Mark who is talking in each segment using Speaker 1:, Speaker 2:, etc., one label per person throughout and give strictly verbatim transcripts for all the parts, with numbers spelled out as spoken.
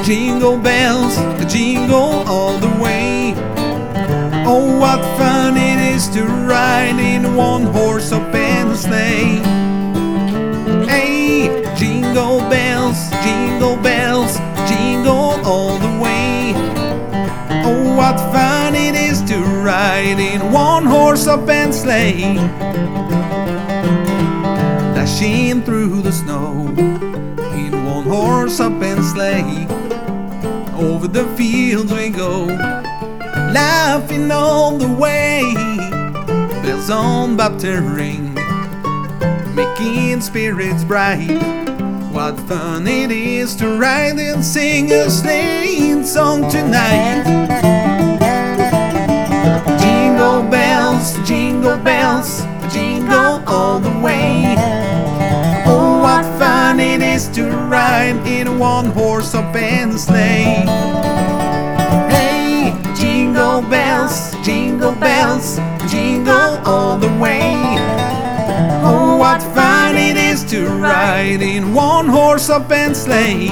Speaker 1: jingle bells, jingle all the way. Oh, what fun it is to ride in a one-horse open sleigh. Hey, jingle bells, jingle bells, jingle all the way. Oh, what fun it is to ride in one-horse open sleigh. Dashing through the snow in one-horse open sleigh. Over the fields we go, laughing all the way. Bells on bobtail ring, making spirits bright. What fun it is to ride and sing a sleighing song tonight. Jingle bells, jingle bells, jingle all the way. Oh, what fun it is to ride in a one-horse open sleigh. Hey, jingle bells, jingle bells, jingle all the way. Oh, what fun it is to ride in one-horse open sleigh.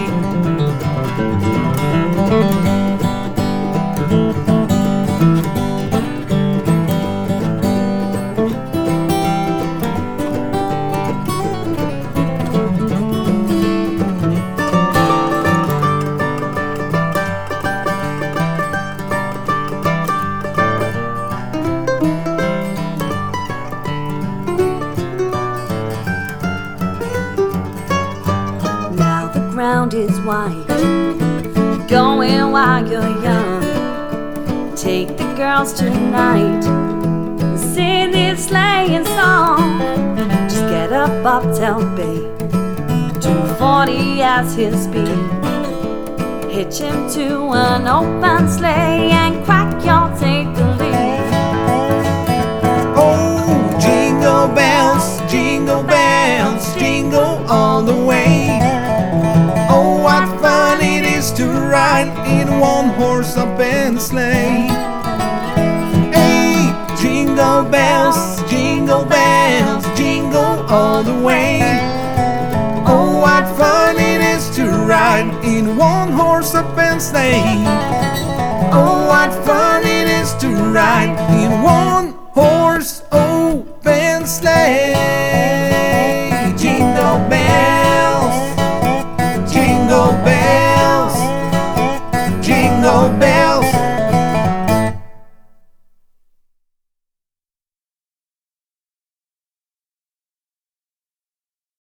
Speaker 2: Ground is white, going while you're young. Take the girls tonight, sing this sleighing song. Just get up, bobtail bay, two forty as his speed. Hitch him to an open sleigh and crack, y'all take the lead.
Speaker 1: Oh, jingle bells, jingle bells, jingle all the way. Oh, what fun it is to ride in one-horse open sleigh. Hey, jingle bells, jingle bells, jingle all the way. Oh, what fun it is to ride in one-horse open sleigh. Oh, what fun it is to ride in one-horse open sleigh. Jingle bells, jingle bells, jingle bells.